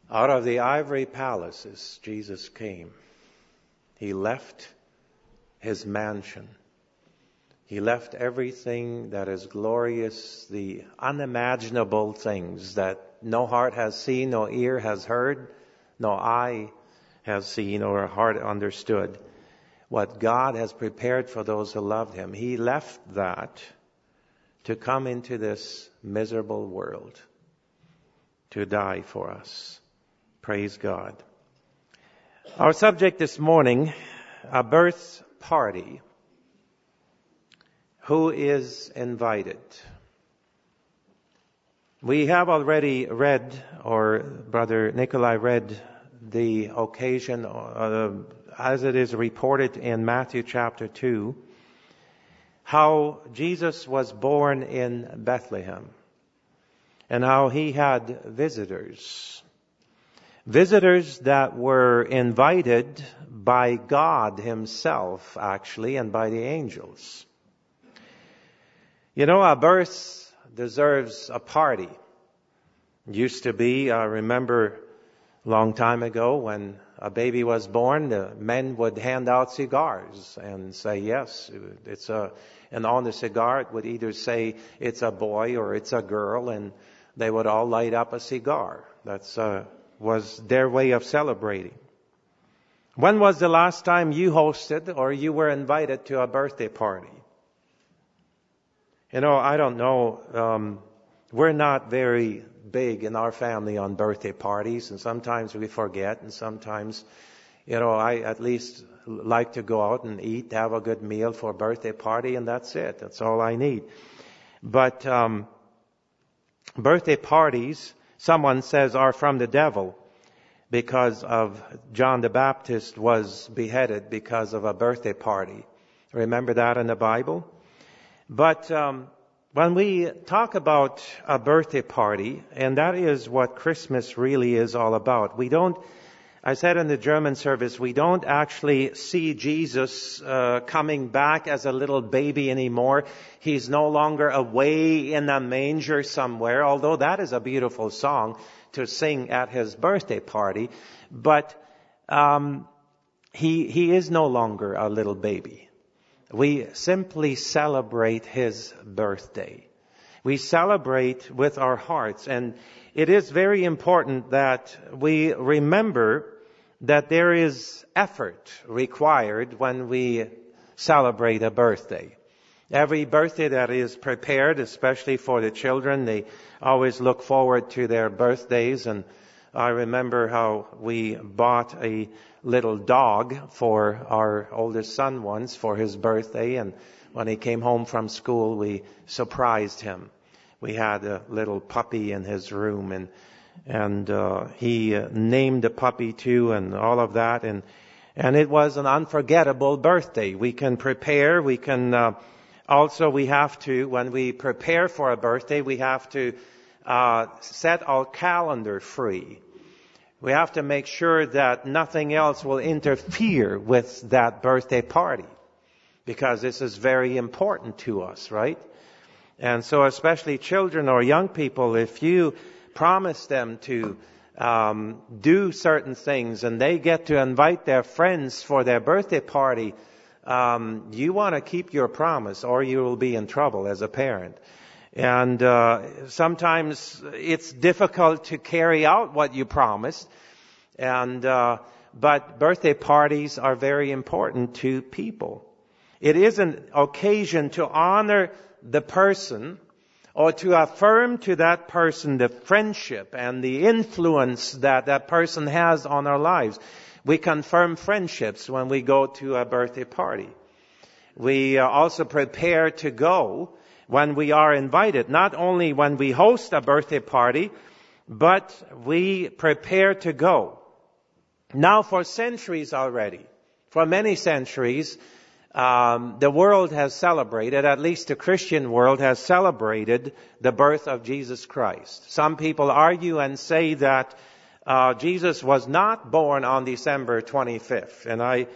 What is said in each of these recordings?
Out of the ivory palaces, Jesus came. He left his mansion. He left everything that is glorious, the unimaginable things that no heart has seen, no ear has heard, no eye has seen or heart understood. What God has prepared for those who loved him. He left that to come into this miserable world, to die for us. Praise God. Our subject this morning, a birth party. Who is invited? We have already read, or Brother Nikolai read, the occasion as it is reported in Matthew chapter 2, how Jesus was born in Bethlehem and how he had visitors. Visitors that were invited by God himself, actually, and by the angels. You know, a birth deserves a party. It used to be, I remember a long time ago when a baby was born, the men would hand out cigars and say, yes, and on the cigar it would either say it's a boy or it's a girl, and they would all light up a cigar. That was their way of celebrating. When was the last time you hosted or you were invited to a birthday party? You know, I don't know. We're not very big in our family on birthday parties, and sometimes we forget, and sometimes, you know, I at least like to go out and eat, have a good meal for a birthday party, and that's it. That's all I need. But birthday parties, someone says, are from the devil, because of John the Baptist was beheaded because of a birthday party. Remember that in the Bible? But when we talk about a birthday party, and that is what Christmas really is all about, I said in the German service, we don't actually see Jesus coming back as a little baby anymore. He's no longer away in a manger somewhere, although that is a beautiful song to sing at his birthday party. But he is no longer a little baby. We simply celebrate his birthday. We celebrate with our hearts. And it is very important that we remember that there is effort required when we celebrate a birthday. Every birthday that is prepared, especially for the children, they always look forward to their birthdays. And I remember how we bought a little dog for our oldest son once for his birthday, and when he came home from school, we surprised him. We had a little puppy in his room, and he named the puppy too, and all of that, and it was an unforgettable birthday. We can prepare, we can also, we have to, when we prepare for a birthday, we have to set our calendar free. We have to make sure that nothing else will interfere with that birthday party, because this is very important to us, right? And so especially children or young people, if you promise them to do certain things and they get to invite their friends for their birthday party, you want to keep your promise or you will be in trouble as a parent. And sometimes it's difficult to carry out what you promised. But birthday parties are very important to people. It is an occasion to honor the person or to affirm to that person the friendship and the influence that that person has on our lives. We confirm friendships when we go to a birthday party. We also prepare to go when we are invited, not only when we host a birthday party, but we prepare to go. Now, for centuries already, for many centuries, the world has celebrated, at least the Christian world has celebrated the birth of Jesus Christ. Some people argue and say that Jesus was not born on December 25th. And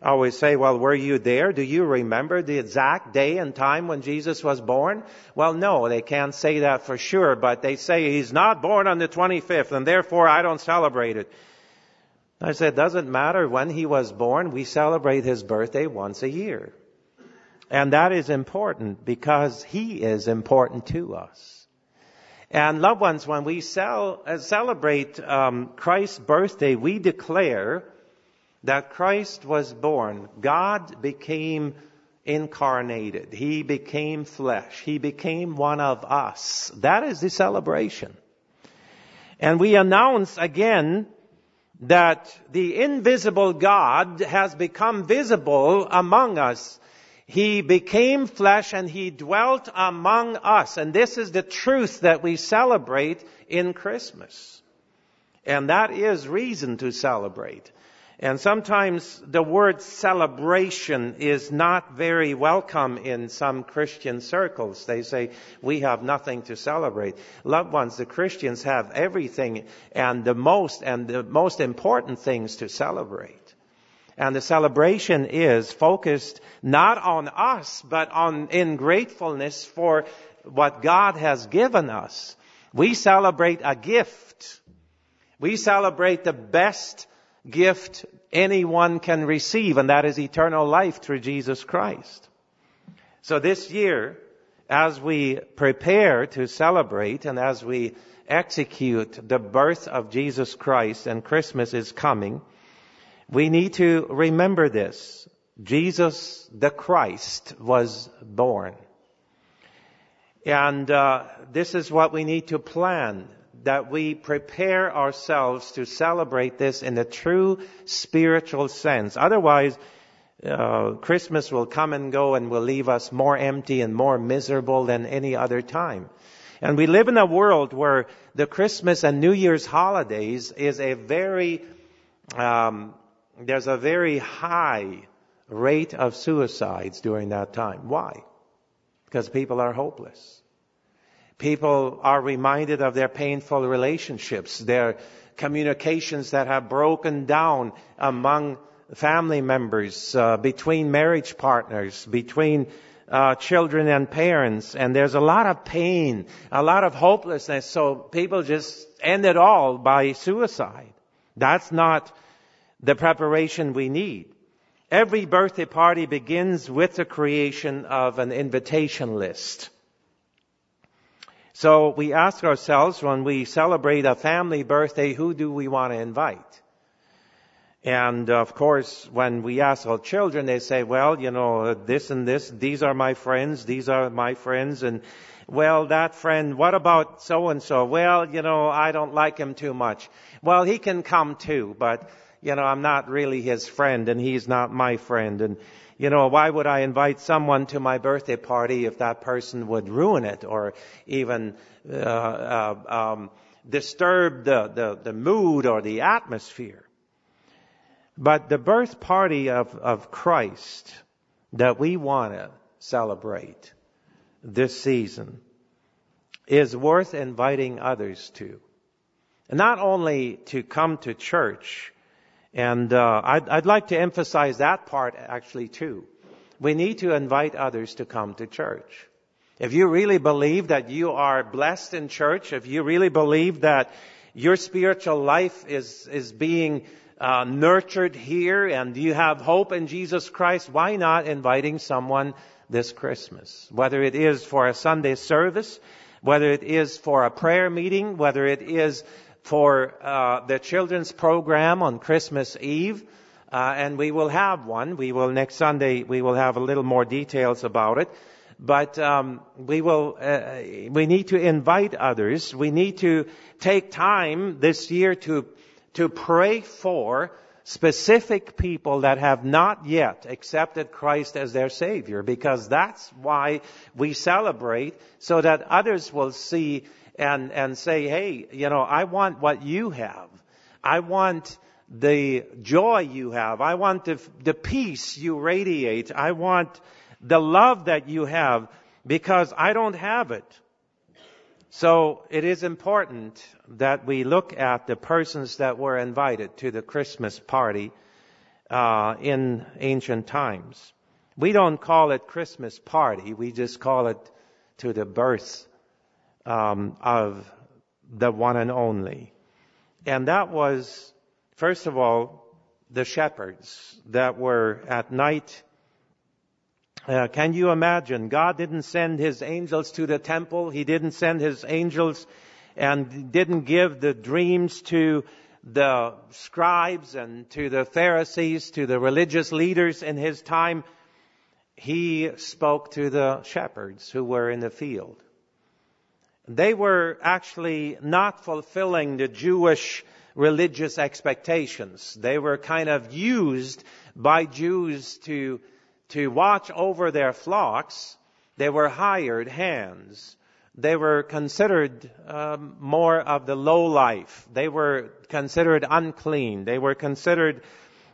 I always say, well, were you there? Do you remember the exact day and time when Jesus was born? Well, no, they can't say that for sure, but they say he's not born on the 25th, and therefore I don't celebrate it. I said, it doesn't matter when he was born. We celebrate his birthday once a year. And that is important because he is important to us. And loved ones, when we celebrate Christ's birthday, we declare that Christ was born. God became incarnated. He became flesh. He became one of us. That is the celebration. And we announce again that the invisible God has become visible among us. He became flesh and he dwelt among us. And this is the truth that we celebrate in Christmas. And that is reason to celebrate. And sometimes the word celebration is not very welcome in some Christian circles. They say, we have nothing to celebrate. Loved ones, the Christians have everything and the most important things to celebrate. And the celebration is focused not on us, but in gratefulness for what God has given us. We celebrate a gift. We celebrate the best gift anyone can receive, and that is eternal life through Jesus Christ. So this year, as we prepare to celebrate and as we execute the birth of Jesus Christ and Christmas is coming, we need to remember this. Jesus the Christ was born. And this is what we need to plan, that we prepare ourselves to celebrate this in a true spiritual sense. Otherwise, Christmas will come and go and will leave us more empty and more miserable than any other time. And we live in a world where the Christmas and New Year's holidays is there's a very high rate of suicides during that time. Why? Because people are hopeless. People are reminded of their painful relationships, their communications that have broken down among family members, between marriage partners, between children and parents. And there's a lot of pain, a lot of hopelessness. So people just end it all by suicide. That's not the preparation we need. Every birthday party begins with the creation of an invitation list. So we ask ourselves when we celebrate a family birthday, who do we want to invite? And of course, when we ask our children, they say, well, this and this, these are my friends, and well, that friend, what about so-and-so? Well, I don't like him too much. Well, he can come too, but, I'm not really his friend and he's not my friend. And, why would I invite someone to my birthday party if that person would ruin it or even disturb the mood or the atmosphere? But the birth party of Christ that we want to celebrate this season is worth inviting others to. And not only to come to church, and I'd like to emphasize that part actually too. We need to invite others to come to church. If you really believe that you are blessed in church, if you really believe that your spiritual life is being nurtured here and you have hope in Jesus Christ, why not inviting someone this Christmas? Whether it is for a Sunday service, whether it is for a prayer meeting, whether it is for the children's program on Christmas Eve, and we will have one. Next Sunday, we will have a little more details about it. But we need to invite others. We need to take time this year to pray for specific people that have not yet accepted Christ as their Savior, because that's why we celebrate, so that others will see and say, hey, I want what you have. I want the joy you have. I want the peace you radiate. I want the love that you have, because I don't have it. So it is important that we look at the persons that were invited to the Christmas party in ancient times. We don't call it Christmas party. We just call it to the birth of the one and only. And that was, first of all, the shepherds that were at night. Can you imagine? God didn't send his angels to the temple. He didn't send his angels and didn't give the dreams to the scribes and to the Pharisees, to the religious leaders in his time. He spoke to the shepherds who were in the field. They were actually not fulfilling the Jewish religious expectations. They were kind of used by Jews to watch over their flocks. They were hired hands. They were considered more of the low life. They were considered unclean. They were considered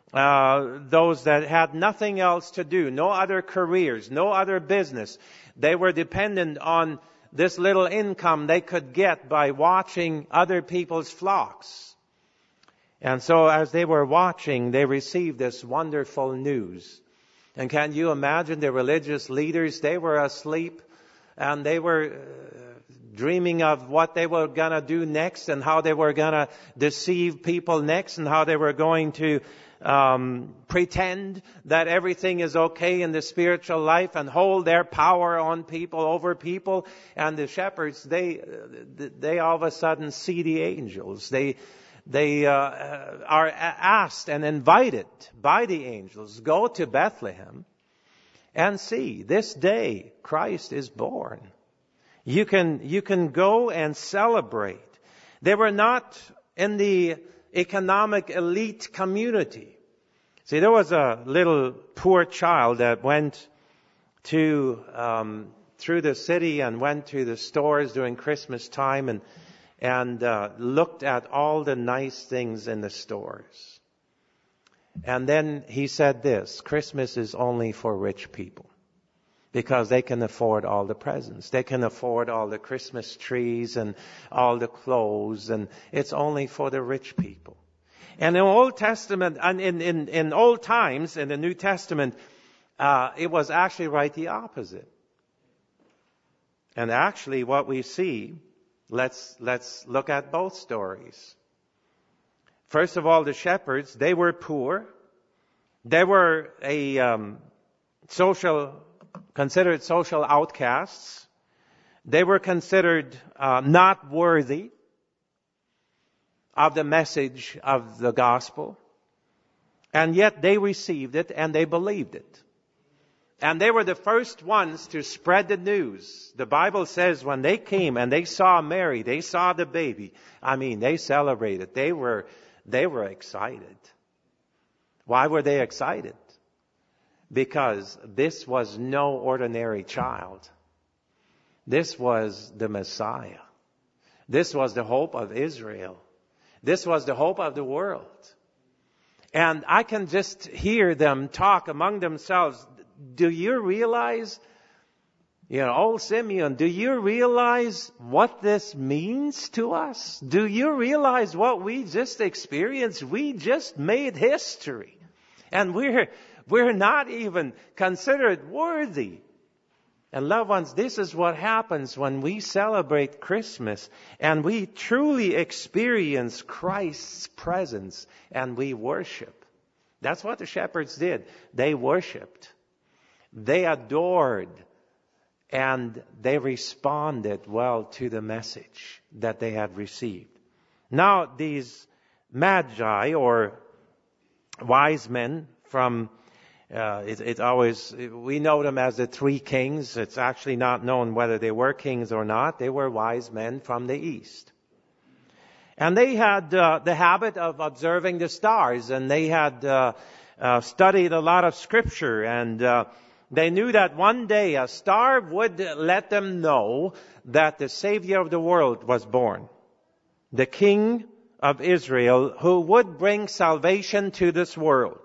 those that had nothing else to do, no other careers, no other business. They were dependent on this little income they could get by watching other people's flocks. And so as they were watching, they received this wonderful news. And can you imagine the religious leaders? They were asleep and they were dreaming of what they were going to do next and how they were going to deceive people next and how they were going to pretend that everything is okay in the spiritual life and hold their power on people, over people. And the shepherds, they all of a sudden see the angels. They are asked and invited by the angels, go to Bethlehem and see, this day Christ is born. You can go and celebrate. They were not in the economic elite community. See, there was a little poor child that went to through the city and went to the stores during Christmas time and looked at all the nice things in the stores. And then he said this: Christmas is only for rich people, because they can afford all the presents. They can afford all the Christmas trees and all the clothes, and it's only for the rich people. And in Old Testament, and in old times, in the New Testament, it was actually right the opposite. And actually what we see, let's look at both stories. First of all, the shepherds, they were poor. They were considered social outcasts. They were considered not worthy of the message of the gospel. And yet they received it and they believed it. And they were the first ones to spread the news. The Bible says when they came and they saw Mary, they saw the baby, they celebrated. They were excited. Why were they excited? Because this was no ordinary child. This was the Messiah. This was the hope of Israel. This was the hope of the world. And I can just hear them talk among themselves. Do you realize, old Simeon, do you realize what this means to us? Do you realize what we just experienced? We just made history. And we're not even considered worthy. And loved ones, this is what happens when we celebrate Christmas and we truly experience Christ's presence and we worship. That's what the shepherds did. They worshiped. They adored. And they responded well to the message that they had received. Now, these magi or wise men from we know them as the three kings. It's actually not known whether they were kings or not. They were wise men from the east. And they had the habit of observing the stars, and they had studied a lot of scripture, and they knew that one day a star would let them know that the Savior of the world was born. The King of Israel, who would bring salvation to this world.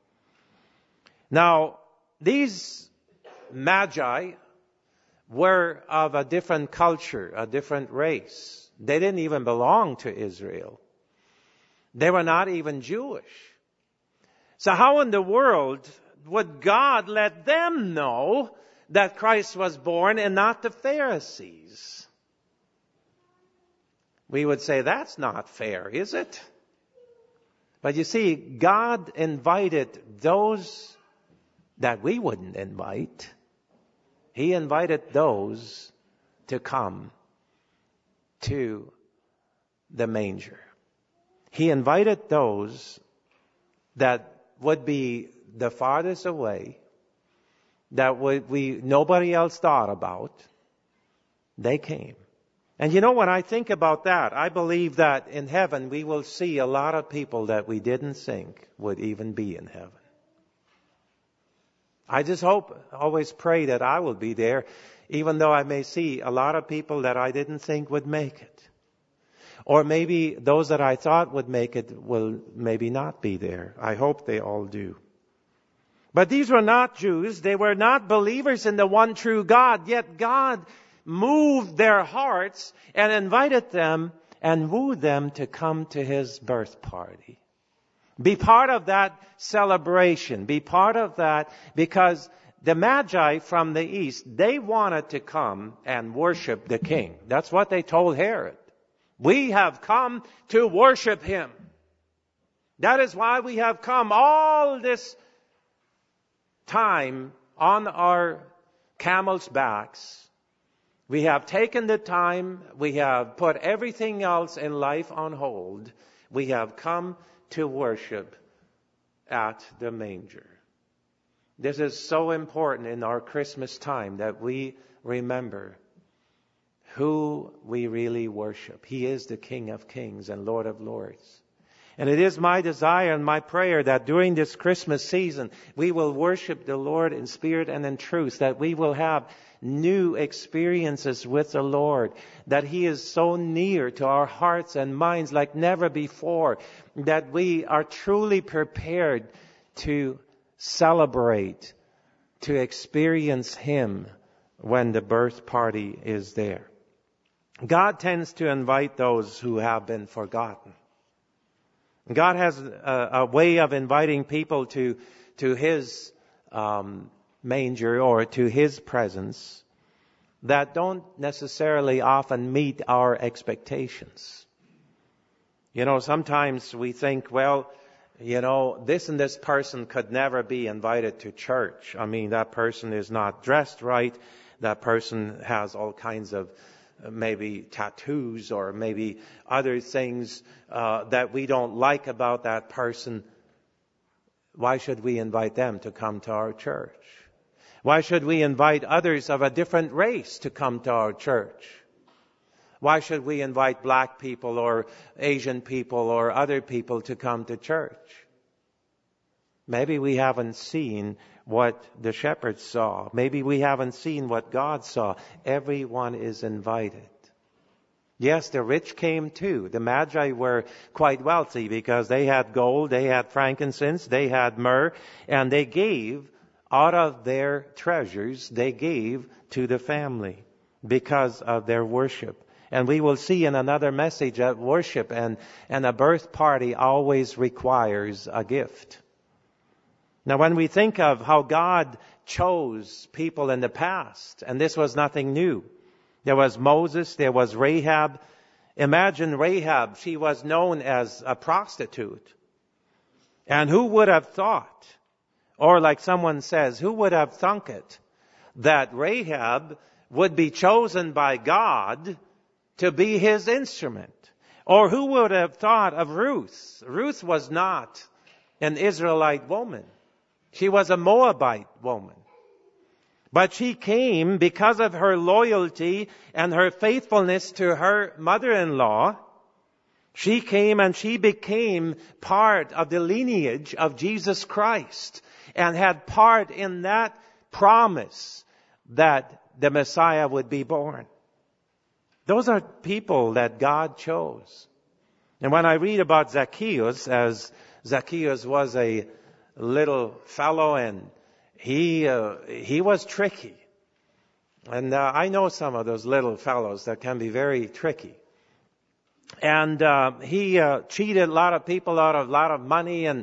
Now, these magi were of a different culture, a different race. They didn't even belong to Israel. They were not even Jewish. So how in the world would God let them know that Christ was born and not the Pharisees? We would say that's not fair, is it? But you see, God invited those that we wouldn't invite. He invited those to come to the manger. He invited those that would be the farthest away, that nobody else thought about. They came. And you know, when I think about that, I believe that in heaven we will see a lot of people that we didn't think would even be in heaven. I just always pray that I will be there, even though I may see a lot of people that I didn't think would make it. Or maybe those that I thought would make it will maybe not be there. I hope they all do. But these were not Jews. They were not believers in the one true God. Yet God moved their hearts and invited them and wooed them to come to His birth party. Be part of that celebration. Be part of that, because the Magi from the east, they wanted to come and worship the king. That's what they told Herod. We have come to worship Him. That is why we have come all this time on our camels' backs. We have taken the time. We have put everything else in life on hold. We have come to worship at the manger. This is so important in our Christmas time that we remember who we really worship. He is the King of Kings and Lord of Lords. And it is my desire and my prayer that during this Christmas season, we will worship the Lord in spirit and in truth, that we will have new experiences with the Lord, that He is so near to our hearts and minds like never before, that we are truly prepared to celebrate, to experience Him when the birth party is there. God tends to invite those who have been forgotten. God has a way of inviting people to His manger or to His presence that don't necessarily often meet our expectations. You know, sometimes we think, well, you know, this and this person could never be invited to church. I mean, that person is not dressed right. That person has all kinds of maybe tattoos or maybe other things that we don't like about that person. Why should we invite them to come to our church? Why should we invite others of a different race to come to our church? Why should we invite black people or Asian people or other people to come to church? Maybe we haven't seen what the shepherds saw. Maybe we haven't seen what God saw. Everyone is invited. Yes, the rich came too. The Magi were quite wealthy because they had gold, they had frankincense, they had myrrh, and they gave out of their treasures, they gave to the family because of their worship. And we will see in another message that worship and a birth party always requires a gift. Now, when we think of how God chose people in the past, and this was nothing new. There was Moses, there was Rahab. Imagine Rahab, she was known as a prostitute. And who would have thought, or like someone says, who would have thunk it, that Rahab would be chosen by God to be His instrument? Or who would have thought of Ruth? Ruth was not an Israelite woman. She was a Moabite woman. But she came because of her loyalty and her faithfulness to her mother-in-law. She came and she became part of the lineage of Jesus Christ and had part in that promise that the Messiah would be born. Those are people that God chose. And when I read about Zacchaeus, as Zacchaeus was a little fellow and he was tricky. And I know some of those little fellows that can be very tricky. And he cheated a lot of people out of a lot of money and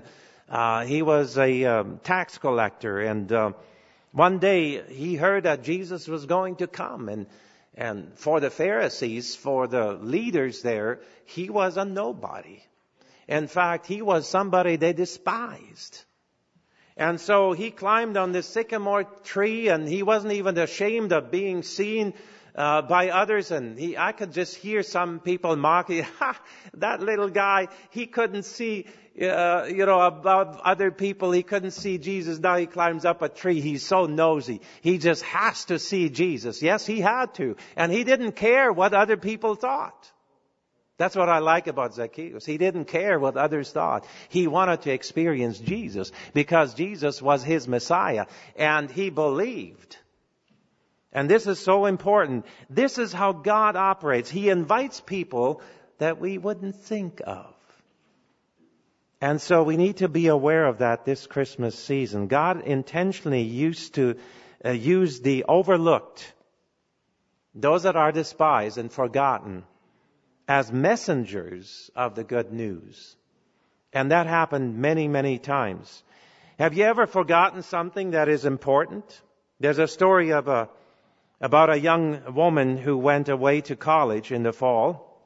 He was a tax collector, and one day he heard that Jesus was going to come, and for the Pharisees, for the leaders there, he was a nobody. In fact, he was somebody they despised. And so he climbed on this sycamore tree, and he wasn't even ashamed of being seen by others. And I could just hear some people mocking, that little guy, he couldn't see, above other people. He couldn't see Jesus. Now he climbs up a tree. He's so nosy. He just has to see Jesus. Yes, he had to. And he didn't care what other people thought. That's what I like about Zacchaeus. He didn't care what others thought. He wanted to experience Jesus because Jesus was his Messiah, and he believed. And this is so important. This is how God operates. He invites people that we wouldn't think of. And so we need to be aware of that this Christmas season. God intentionally used to use the overlooked, those that are despised and forgotten, as messengers of the good news. And that happened many, many times. Have you ever forgotten something that is important? There's a story of about a young woman who went away to college in the fall,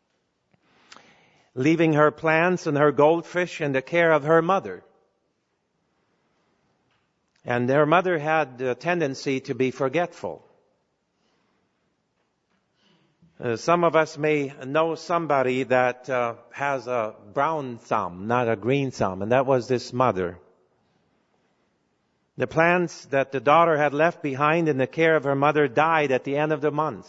leaving her plants and her goldfish in the care of her mother. And her mother had a tendency to be forgetful. Some of us may know somebody that has a brown thumb, not a green thumb, and that was this mother. The plants that the daughter had left behind in the care of her mother died at the end of the month.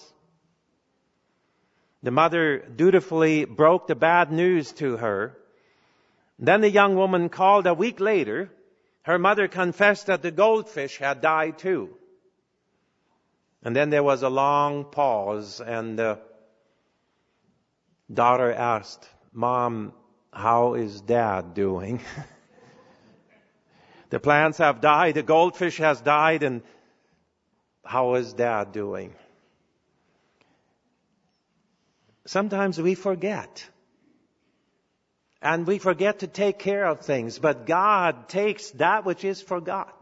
The mother dutifully broke the bad news to her. Then the young woman called a week later. Her mother confessed that the goldfish had died too. And then there was a long pause, and the daughter asked, "Mom, how is Dad doing?" The plants have died, the goldfish has died, and how is Dad doing? Sometimes we forget. And we forget to take care of things, but God takes that which is forgotten.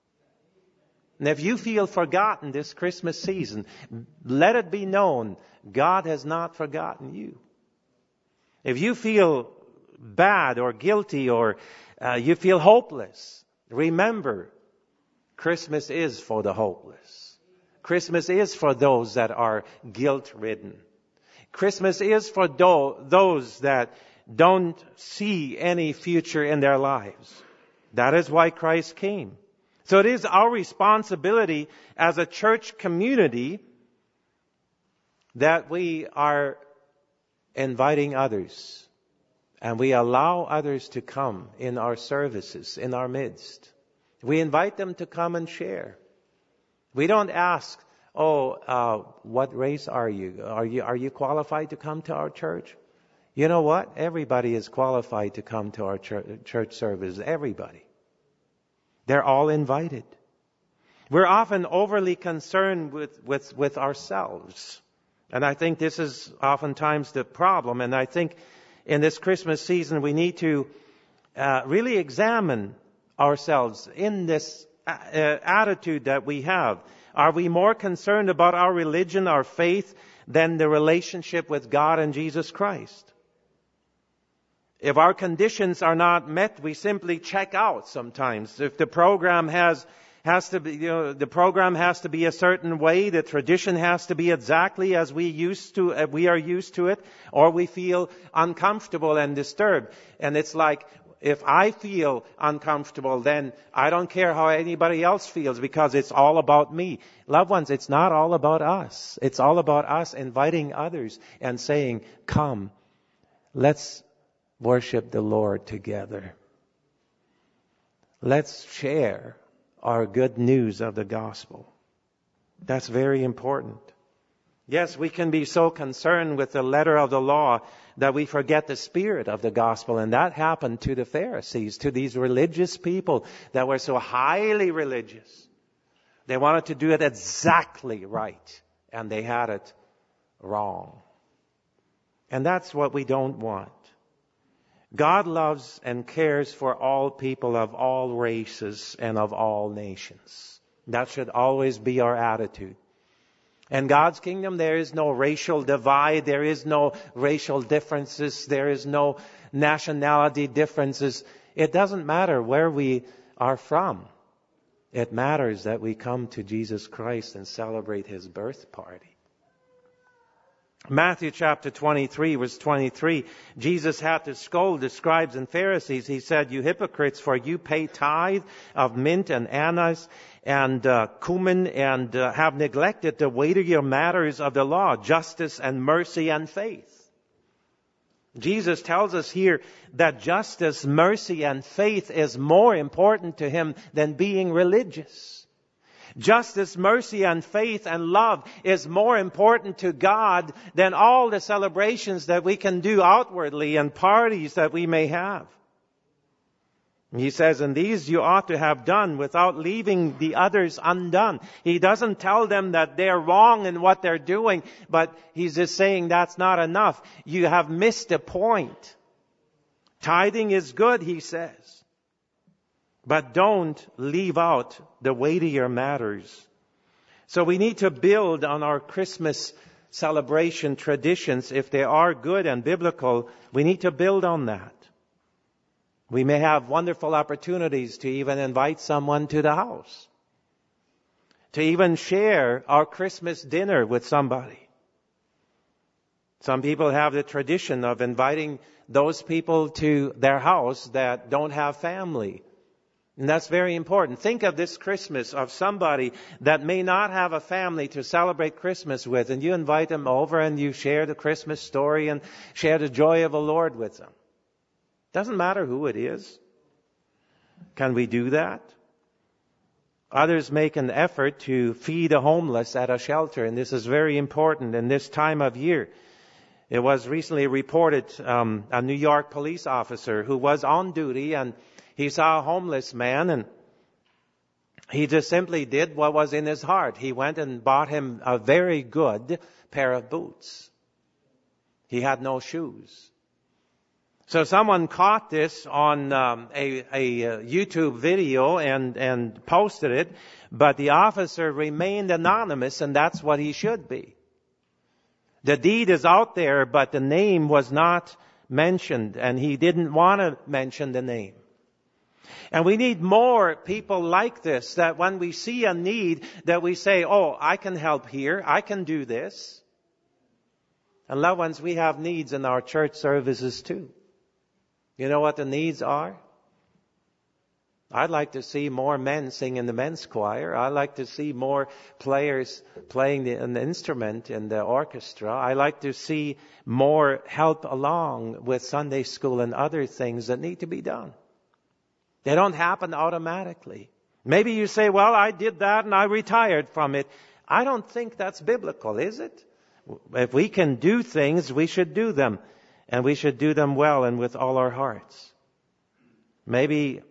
And if you feel forgotten this Christmas season, let it be known, God has not forgotten you. If you feel bad or guilty or you feel hopeless, remember, Christmas is for the hopeless. Christmas is for those that are guilt-ridden. Christmas is for those that don't see any future in their lives. That is why Christ came. So it is our responsibility as a church community that we are inviting others and we allow others to come in our services, in our midst. We invite them to come and share. We don't ask, what race are you? Are you qualified to come to our church? You know what? Everybody is qualified to come to our church service. Everybody. They're all invited. We're often overly concerned with ourselves. And I think this is oftentimes the problem. And I think in this Christmas season we need to really examine ourselves in this attitude that we have. Are we more concerned about our religion, our faith, than the relationship with God and Jesus Christ? If our conditions are not met, we simply check out sometimes. If the program has to be, the program has to be a certain way, the tradition has to be exactly as we are used to it, or we feel uncomfortable and disturbed. And it's like, if I feel uncomfortable, then I don't care how anybody else feels because it's all about me. Loved ones, it's not all about us. It's all about us inviting others and saying, come, let's worship the Lord together. Let's share our good news of the gospel. That's very important. Yes, we can be so concerned with the letter of the law that we forget the spirit of the gospel. And that happened to the Pharisees, to these religious people that were so highly religious. They wanted to do it exactly right, and they had it wrong. And that's what we don't want. God loves and cares for all people of all races and of all nations. That should always be our attitude. In God's kingdom, there is no racial divide. There is no racial differences. There is no nationality differences. It doesn't matter where we are from. It matters that we come to Jesus Christ and celebrate His birth party. Matthew chapter 23, verse 23, Jesus had to scold the scribes and Pharisees. He said, "You hypocrites, for you pay tithe of mint and anise and cumin and have neglected the weightier matters of the law, justice and mercy and faith." Jesus tells us here that justice, mercy, and faith is more important to Him than being religious. Justice, mercy, and faith and love is more important to God than all the celebrations that we can do outwardly and parties that we may have. He says, "And these you ought to have done without leaving the others undone." He doesn't tell them that they're wrong in what they're doing, but He's just saying that's not enough. You have missed the point. Tithing is good, He says. But don't leave out the weightier matters. So we need to build on our Christmas celebration traditions. If they are good and biblical, we need to build on that. We may have wonderful opportunities to even invite someone to the house, to even share our Christmas dinner with somebody. Some people have the tradition of inviting those people to their house that don't have family. And that's very important. Think of this Christmas of somebody that may not have a family to celebrate Christmas with, and you invite them over and you share the Christmas story and share the joy of the Lord with them. Doesn't matter who it is. Can we do that? Others make an effort to feed the homeless at a shelter, and this is very important in this time of year. It was recently reported a New York police officer who was on duty, and he saw a homeless man, and he just simply did what was in his heart. He went and bought him a very good pair of boots. He had no shoes. So someone caught this on a YouTube video and posted it, but the officer remained anonymous, and that's what he should be. The deed is out there, but the name was not mentioned, and he didn't want to mention the name. And we need more people like this, that when we see a need, that we say, "Oh, I can help here. I can do this." And loved ones, we have needs in our church services too. You know what the needs are? I'd like to see more men sing in the men's choir. I'd like to see more players playing an instrument in the orchestra. I like to see more help along with Sunday school and other things that need to be done. They don't happen automatically. Maybe you say, "Well, I did that and I retired from it." I don't think that's biblical, is it? If we can do things, we should do them. And we should do them well and with all our hearts. Maybe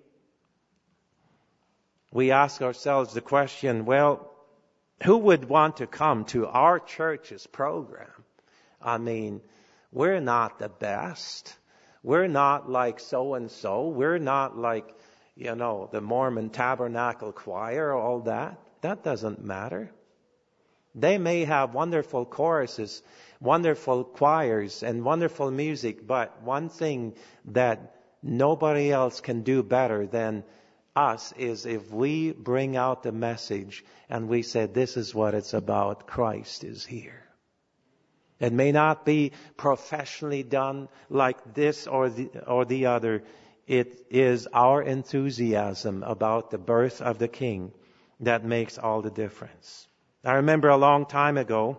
we ask ourselves the question, well, who would want to come to our church's program? I mean, we're not the best. We're not like so-and-so. We're not like, the Mormon Tabernacle Choir, all that. That doesn't matter. They may have wonderful choruses, wonderful choirs, and wonderful music, but one thing that nobody else can do better than us is if we bring out the message and we say, "This is what it's about. Christ is here." It may not be professionally done like this or the other. It is our enthusiasm about the birth of the King that makes all the difference. I remember a long time ago,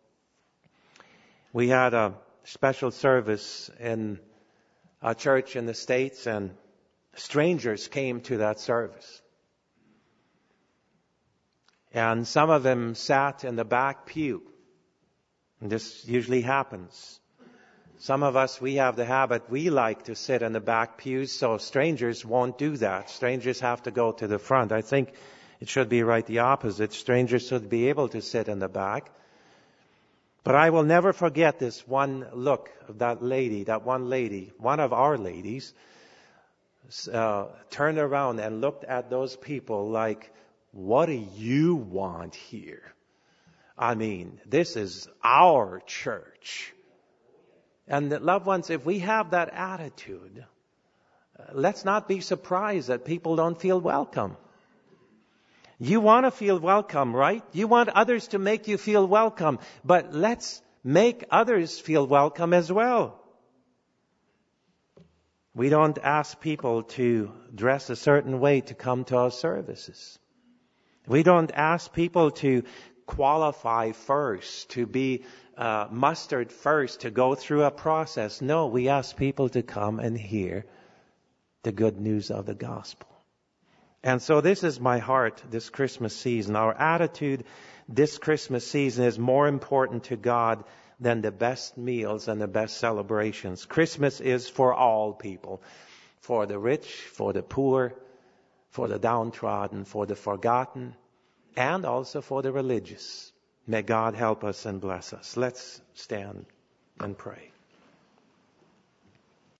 we had a special service in a church in the States, and strangers came to that service. And some of them sat in the back pew. And this usually happens. Some of us, we have the habit, we like to sit in the back pews, so strangers won't do that. Strangers have to go to the front. I think it should be right the opposite. Strangers should be able to sit in the back. But I will never forget this one look of one of our ladies, turned around and looked at those people like, what do you want here? I mean, this is our church. And loved ones, if we have that attitude, let's not be surprised that people don't feel welcome. You want to feel welcome, right? You want others to make you feel welcome. But let's make others feel welcome as well. We don't ask people to dress a certain way to come to our services. We don't ask people to qualify first, to be mustered first, to go through a process. No, we ask people to come and hear the good news of the gospel. And so this is my heart this Christmas season. Our attitude this Christmas season is more important to God than the best meals and the best celebrations. Christmas is for all people. For the rich, for the poor, for the downtrodden, for the forgotten, and also for the religious. May God help us and bless us. Let's stand and pray.